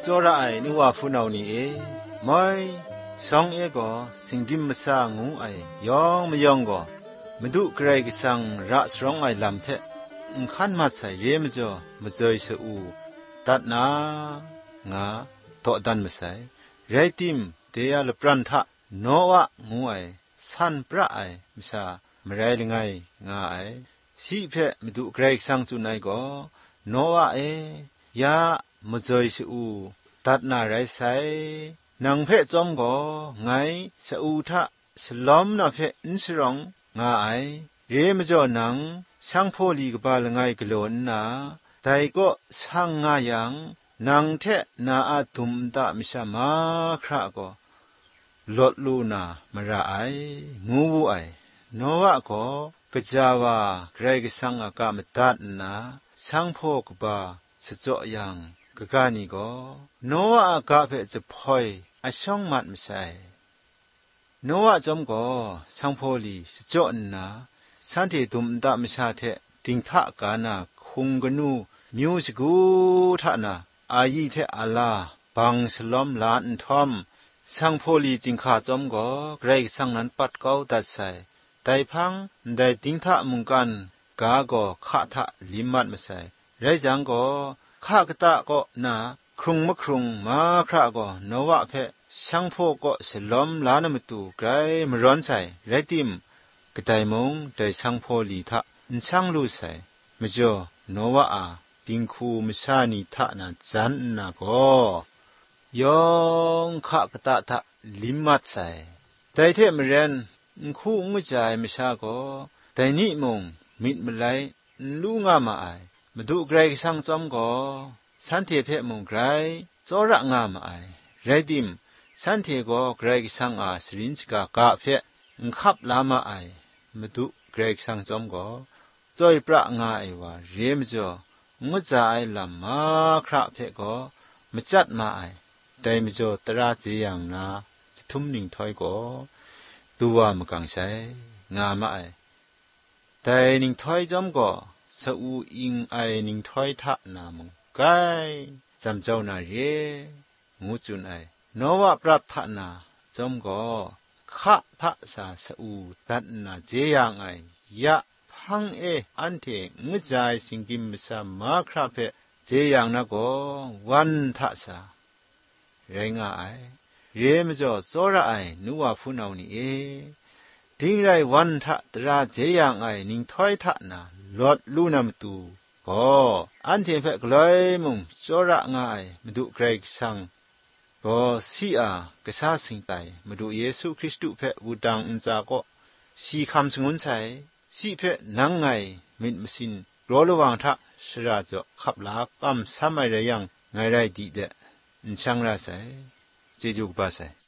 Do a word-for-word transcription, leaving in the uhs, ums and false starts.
ระไอนิว่าฟูนาวนี่เอมอยสองเอก็สิงดิมมะซางูไอยองมยองก็มดุไกรกิสังระสรองไอลำเพอุคันมาใส่เรมจ่อมะเจยสอูตัดนางาตอดันมะใส่ไรติมเดียลปรันทะโนวะงูไอสันพระไอมิซามะไรลงไงงาไอสีเพมดุไกรกิสังจุนัยก็โนวะเอยามะเจยสอูตัดนาไรไซนังเพจอมก็ไงสอูทะสลอมนาเพอินสรองงาไอเรมจ่อนังช่างโพลีกบาลงไงกลอนนาแต่ก็ช่างงายังนางเทนาอาตุมตะมิชามาคราก็ลดลูนามระไองูวูไอโนวะก็กะจาวาไกรกสังอากามตัดนาช่างโพกบาสะจ่อยังกะกานีก็โนวะอากาเพจะพอยอช่องมัดมิใช่โนวะจอมก็ช่างโพลีสะจ่อนาสันติตุมตะมิชาเทติงทะกานาคุงกนูมิวสกูทะนาอายีเทอาลาบังสลอมลานทอมช่างโพลีจิงขาจอมก็ไกรสังนั้นปัดเก้าตัดใส่แต่พังได้ติงทะมุงกันกาก็ขะทะลิมัดมาใส่ไรจังก็ข้ากตะก็นาครุงมะครุงมาคราก็นวะเพช่างโพก็สลอมลานมตูไกรมร้อนใส่ไรติมกระไดมงได้ช่างโพลีทะช่างรู้ใส่มจ่อโนวะอาติงคูมชานีทะนาจันนาก็ยองข้ากตะทะลิมัดใส่แต่เทมเรนคู่งจายมชาก็แต่นี่มงมิดมไลลูงามาไอมาดูไกรสังจอมก็สันเทเพมงไกรจอระงามาไอไรดิมสันเทก็ไกรสังอาสรินสกากาเพขับลามาไอมาดูไกรสังจอมก็จอยประงาไอว่าเรียมจ่องจายลำมาคราเพก็มาจัดมาไอแต่มจ่อตราจีอย่างนาจะทุ่มหนึ่งถอยก็ตัวมกังใช้งามาไอแต่หนึ่งถอยจอมก็สอูอิงไอหนึ่งถอยทะนามงไกจำเจ้านาเรงูจุนไอนวะปรัตนาจอมก็ขะทะสาสอูตัดนาเจียงไอยะพังเออันเทงจายสิงกิมสามาคราเพเจียงนะก็วันทะสาไรงาไอเรมจ่อโซระไอนัวฟูนาวนี่เอดิ้งไรวันทะตราเจียงไอนิงถอยทะนาลอดลูนามตูก็อันเทเพกลอยมุงโซระงาไอมาดูไกรสังก็สีอากษาสิงไตมาดูเยซูคริสต์เพวูดังอุนจาก็สีคำสงวนใช้สีเพนังไงมิดมสินรอระวังทะสระจ่อขับลากัมสมัยระยังไงไรดีเดนช่างราใส่เจจูกบาใส่